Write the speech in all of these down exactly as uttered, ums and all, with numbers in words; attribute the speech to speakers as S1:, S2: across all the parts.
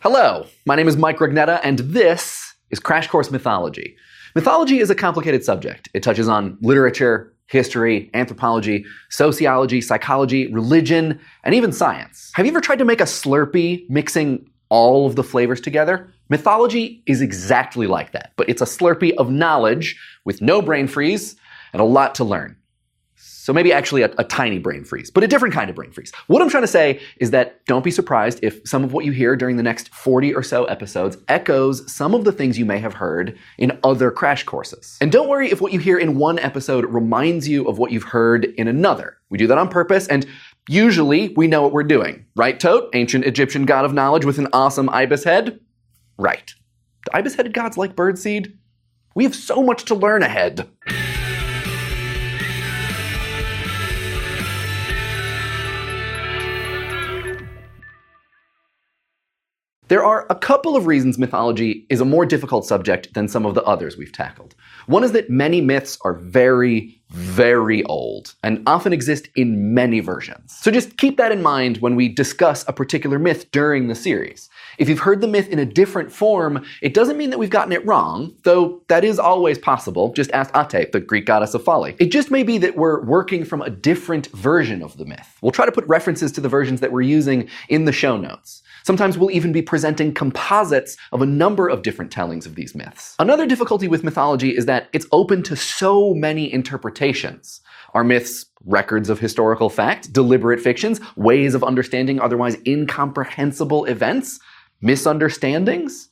S1: Hello, my name is Mike Rugnetta, and this is Crash Course Mythology. Mythology is a complicated subject. It touches on literature, history, anthropology, sociology, psychology, religion, and even science. Have you ever tried to make a Slurpee mixing all of the flavors together? Mythology is exactly like that, but it's a Slurpee of knowledge with no brain freeze and a lot to learn. So maybe actually a, a tiny brain freeze, but a different kind of brain freeze. What I'm trying to say is that don't be surprised if some of what you hear during the next forty or so episodes echoes some of the things you may have heard in other Crash Courses. And don't worry if what you hear in one episode reminds you of what you've heard in another. We do that on purpose, and usually we know what we're doing. Right, Tote? Ancient Egyptian god of knowledge with an awesome ibis head? Right. Do ibis-headed gods like birdseed? We have so much to learn ahead. There are a couple of reasons mythology is a more difficult subject than some of the others we've tackled. One is that many myths are very, very old and often exist in many versions. So just keep that in mind when we discuss a particular myth during the series. If you've heard the myth in a different form, it doesn't mean that we've gotten it wrong, though that is always possible. Just ask Ate, the Greek goddess of folly. It just may be that we're working from a different version of the myth. We'll try to put references to the versions that we're using in the show notes. Sometimes we'll even be presenting composites of a number of different tellings of these myths. Another difficulty with mythology is that it's open to so many interpretations. Are myths records of historical fact, deliberate fictions, ways of understanding otherwise incomprehensible events, misunderstandings?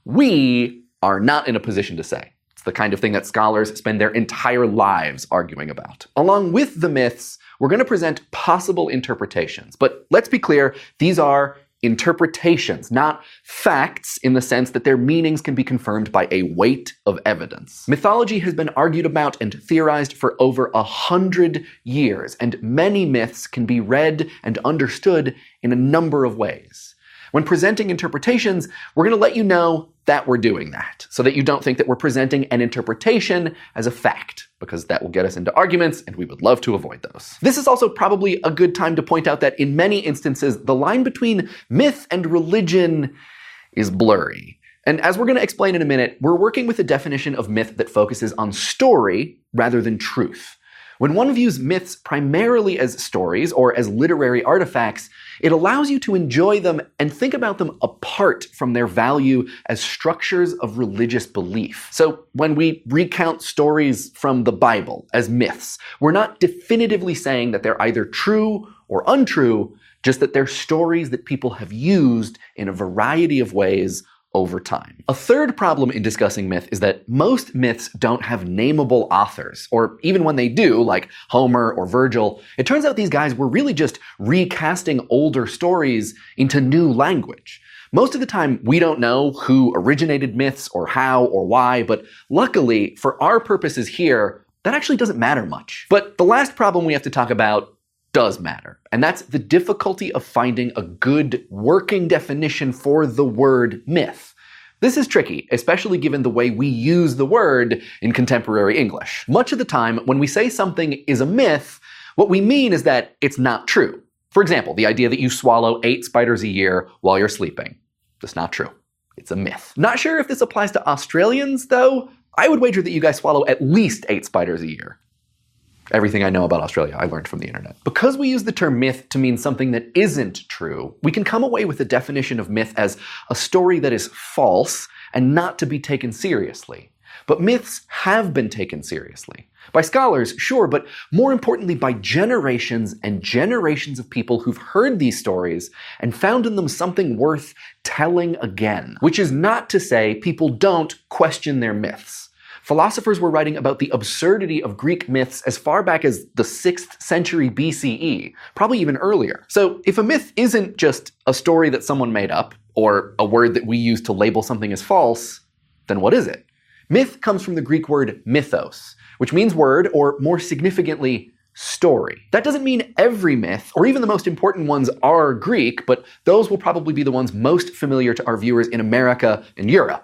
S1: We are not in a position to say. It's the kind of thing that scholars spend their entire lives arguing about. Along with the myths, we're going to present possible interpretations. But let's be clear, these are interpretations, not facts in the sense that their meanings can be confirmed by a weight of evidence. Mythology has been argued about and theorized for over a hundred years, and many myths can be read and understood in a number of ways. When presenting interpretations, we're going to let you know that we're doing that, so that you don't think that we're presenting an interpretation as a fact, because that will get us into arguments, and we would love to avoid those. This is also probably a good time to point out that in many instances, the line between myth and religion is blurry. And as we're going to explain in a minute, we're working with a definition of myth that focuses on story rather than truth. When one views myths primarily as stories or as literary artifacts, it allows you to enjoy them and think about them apart from their value as structures of religious belief. So when we recount stories from the Bible as myths, we're not definitively saying that they're either true or untrue, just that they're stories that people have used in a variety of ways over time. A third problem in discussing myth is that most myths don't have nameable authors, or even when they do, like Homer or Virgil, it turns out these guys were really just recasting older stories into new language. Most of the time, we don't know who originated myths or how or why, but luckily, for our purposes here, that actually doesn't matter much. But the last problem we have to talk about does matter, and that's the difficulty of finding a good working definition for the word myth. This is tricky, especially given the way we use the word in contemporary English. Much of the time, when we say something is a myth, what we mean is that it's not true. For example, the idea that you swallow eight spiders a year while you're sleeping. That's not true. It's a myth. Not sure if this applies to Australians, though. I would wager that you guys swallow at least eight spiders a year. Everything I know about Australia, I learned from the internet. Because we use the term myth to mean something that isn't true, we can come away with the definition of myth as a story that is false and not to be taken seriously. But myths have been taken seriously. By scholars, sure, but more importantly by generations and generations of people who've heard these stories and found in them something worth telling again. Which is not to say people don't question their myths. Philosophers were writing about the absurdity of Greek myths as far back as the sixth century B C E, probably even earlier. So if a myth isn't just a story that someone made up, or a word that we use to label something as false, then what is it? Myth comes from the Greek word mythos, which means word, or more significantly, story. That doesn't mean every myth, or even the most important ones, are Greek, but those will probably be the ones most familiar to our viewers in America and Europe.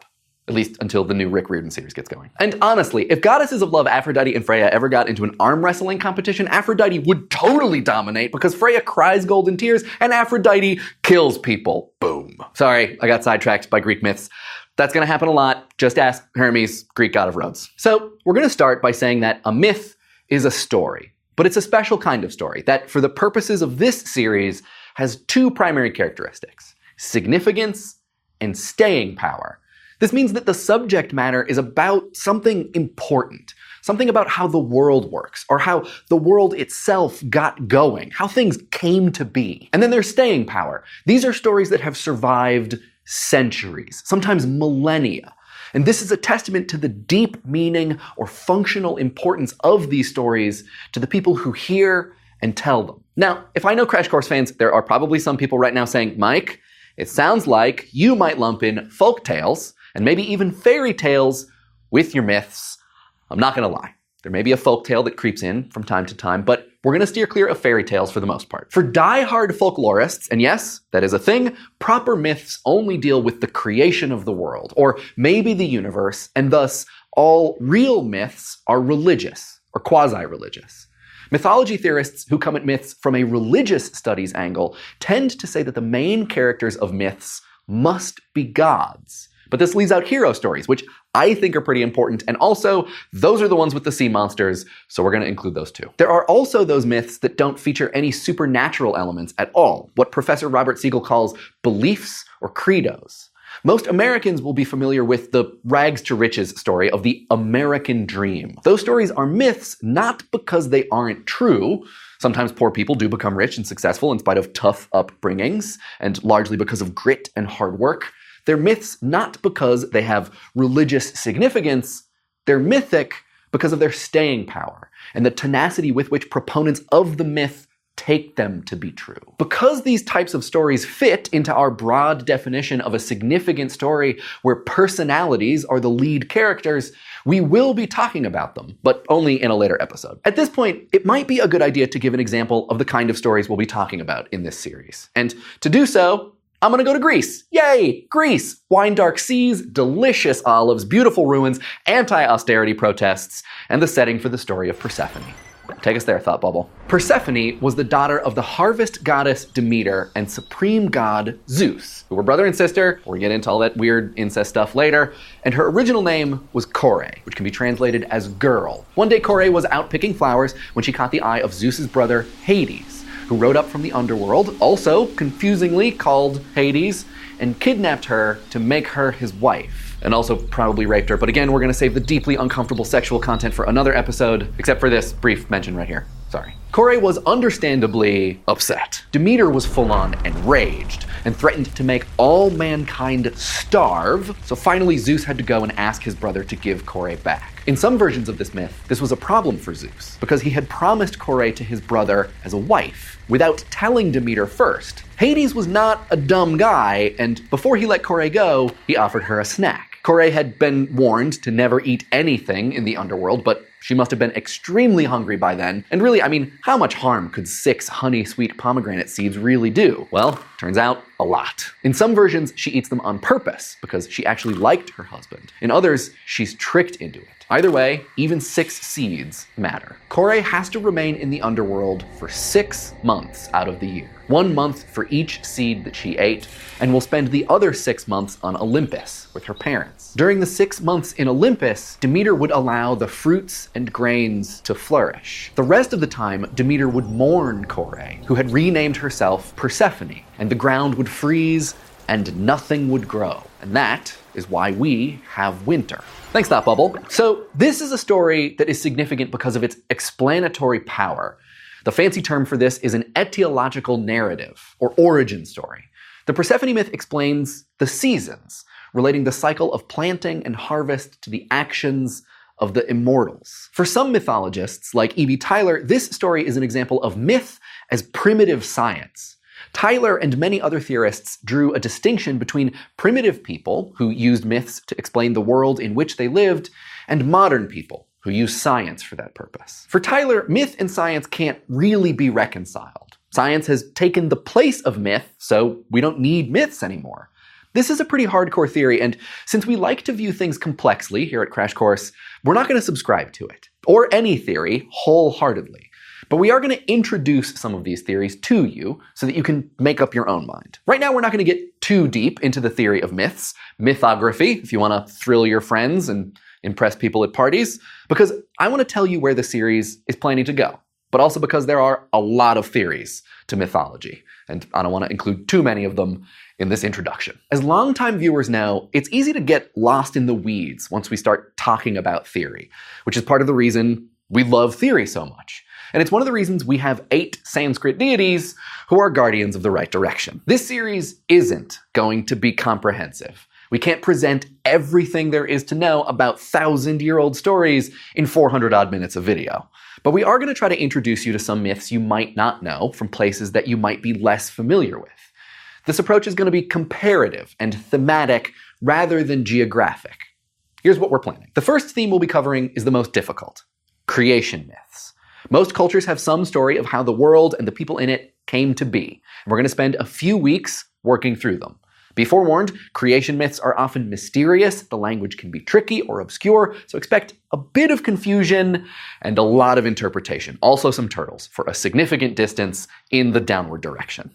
S1: At least until the new Rick Riordan series gets going. And honestly, if goddesses of love Aphrodite and Freya ever got into an arm wrestling competition, Aphrodite would totally dominate because Freya cries golden tears and Aphrodite kills people. Boom. Sorry, I got sidetracked by Greek myths. That's gonna happen a lot. Just ask Hermes, Greek god of roads. So we're gonna start by saying that a myth is a story, but it's a special kind of story that, for the purposes of this series, has two primary characteristics: significance and staying power. This means that the subject matter is about something important, something about how the world works, or how the world itself got going, how things came to be. And then there's staying power. These are stories that have survived centuries, sometimes millennia. And this is a testament to the deep meaning or functional importance of these stories to the people who hear and tell them. Now, if I know Crash Course fans, there are probably some people right now saying, Mike, it sounds like you might lump in folk tales and maybe even fairy tales with your myths. I'm not gonna lie. There may be a folk tale that creeps in from time to time, but we're gonna steer clear of fairy tales for the most part. For die-hard folklorists, and yes, that is a thing, proper myths only deal with the creation of the world, or maybe the universe, and thus all real myths are religious or quasi-religious. Mythology theorists who come at myths from a religious studies angle tend to say that the main characters of myths must be gods. But this leaves out hero stories, which I think are pretty important, and also, those are the ones with the sea monsters, so we're gonna include those too. There are also those myths that don't feature any supernatural elements at all, what Professor Robert Siegel calls beliefs or credos. Most Americans will be familiar with the rags to riches story of the American dream. Those stories are myths not because they aren't true. Sometimes poor people do become rich and successful in spite of tough upbringings, and largely because of grit and hard work. They're myths not because they have religious significance, they're mythic because of their staying power and the tenacity with which proponents of the myth take them to be true. Because these types of stories fit into our broad definition of a significant story where personalities are the lead characters, we will be talking about them, but only in a later episode. At this point, it might be a good idea to give an example of the kind of stories we'll be talking about in this series. And to do so, I'm gonna go to Greece. Yay! Greece! Wine dark seas, delicious olives, beautiful ruins, anti-austerity protests, and the setting for the story of Persephone. Take us there, Thought Bubble. Persephone was the daughter of the harvest goddess Demeter and supreme god Zeus, who were brother and sister. We'll get into all that weird incest stuff later. And her original name was Kore, which can be translated as girl. One day Kore was out picking flowers when she caught the eye of Zeus's brother Hades, who rode up from the underworld, also confusingly called Hades, and kidnapped her to make her his wife. And also probably raped her, but again, we're gonna save the deeply uncomfortable sexual content for another episode, except for this brief mention right here. Sorry. Kore was understandably upset. Demeter was full on enraged and threatened to make all mankind starve, so finally Zeus had to go and ask his brother to give Kore back. In some versions of this myth, this was a problem for Zeus, because he had promised Kore to his brother as a wife, without telling Demeter first. Hades was not a dumb guy, and before he let Kore go, he offered her a snack. Kore had been warned to never eat anything in the underworld, but she must have been extremely hungry by then. And really, I mean, how much harm could six honey-sweet pomegranate seeds really do? Well, turns out, a lot. In some versions, she eats them on purpose, because she actually liked her husband. In others, she's tricked into it. Either way, even six seeds matter. Kore has to remain in the underworld for six months out of the year. One month for each seed that she ate, and will spend the other six months on Olympus with her parents. During the six months in Olympus, Demeter would allow the fruits and grains to flourish. The rest of the time, Demeter would mourn Kore, who had renamed herself Persephone, and the ground would freeze and nothing would grow. And that is why we have winter. Thanks, Thought Bubble. So this is a story that is significant because of its explanatory power. The fancy term for this is an etiological narrative, or origin story. The Persephone myth explains the seasons, relating the cycle of planting and harvest to the actions of the immortals. For some mythologists, like E B Tyler, this story is an example of myth as primitive science. Tyler and many other theorists drew a distinction between primitive people, who used myths to explain the world in which they lived, and modern people, who use science for that purpose. For Tyler, myth and science can't really be reconciled. Science has taken the place of myth, so we don't need myths anymore. This is a pretty hardcore theory, and since we like to view things complexly here at Crash Course, we're not going to subscribe to it, or any theory, wholeheartedly. But we are going to introduce some of these theories to you so that you can make up your own mind. Right now, we're not going to get too deep into the theory of myths, mythography, if you want to thrill your friends and impress people at parties, because I want to tell you where the series is planning to go, but also because there are a lot of theories to mythology, and I don't want to include too many of them in this introduction. As longtime viewers know, it's easy to get lost in the weeds once we start talking about theory, which is part of the reason we love theory so much. And it's one of the reasons we have eight Sanskrit deities who are guardians of the right direction. This series isn't going to be comprehensive. We can't present everything there is to know about thousand-year-old stories in four hundred odd minutes of video. But we are going to try to introduce you to some myths you might not know from places that you might be less familiar with. This approach is going to be comparative and thematic rather than geographic. Here's what we're planning. The first theme we'll be covering is the most difficult: creation myths. Most cultures have some story of how the world and the people in it came to be. And we're going to spend a few weeks working through them. Be forewarned, creation myths are often mysterious, the language can be tricky or obscure, so expect a bit of confusion and a lot of interpretation. Also some turtles for a significant distance in the downward direction.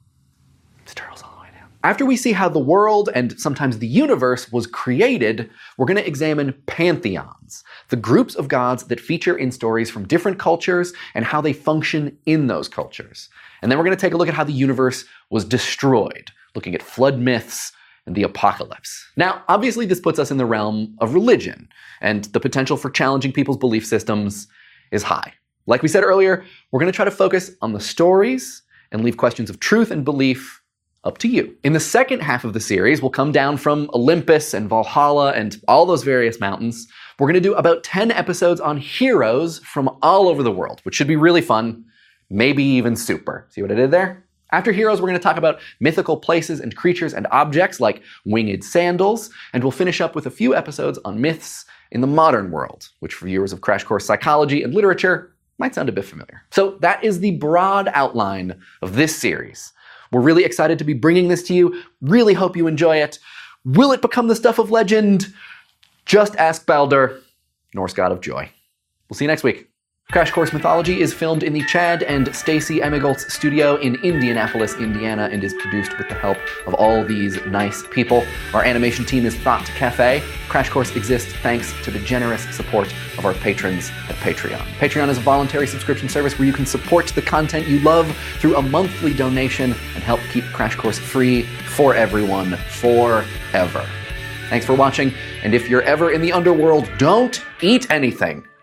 S1: It's turtles all the way down. After we see how the world and sometimes the universe was created, we're going to examine pantheons, the groups of gods that feature in stories from different cultures and how they function in those cultures. And then we're going to take a look at how the universe was destroyed, looking at flood myths and the apocalypse. Now, obviously this puts us in the realm of religion, and the potential for challenging people's belief systems is high. Like we said earlier, we're going to try to focus on the stories and leave questions of truth and belief up to you. In the second half of the series, we'll come down from Olympus and Valhalla and all those various mountains. We're going to do about ten episodes on heroes from all over the world, which should be really fun, maybe even super. See what I did there? After heroes, we're going to talk about mythical places and creatures and objects like winged sandals, and we'll finish up with a few episodes on myths in the modern world, which for viewers of Crash Course Psychology and Literature might sound a bit familiar. So that is the broad outline of this series. We're really excited to be bringing this to you. Really hope you enjoy it. Will it become the stuff of legend? Just ask Baldur, Norse god of joy. We'll see you next week. Crash Course Mythology is filmed in the Chad and Stacey Emigholz studio in Indianapolis, Indiana, and is produced with the help of all these nice people. Our animation team is Thought Cafe. Crash Course exists thanks to the generous support of our patrons at Patreon. Patreon is a voluntary subscription service where you can support the content you love through a monthly donation and help keep Crash Course free for everyone, forever. Thanks for watching, and if you're ever in the underworld, don't eat anything.